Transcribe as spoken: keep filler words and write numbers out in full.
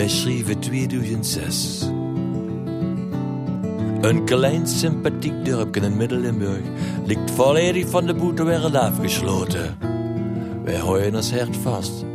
Wij schreven tweeduizend zes. Een klein sympathiek dorpje in Midden-Limburg ligt volledig van de buitenwereld afgesloten. Wij houden ons hart vast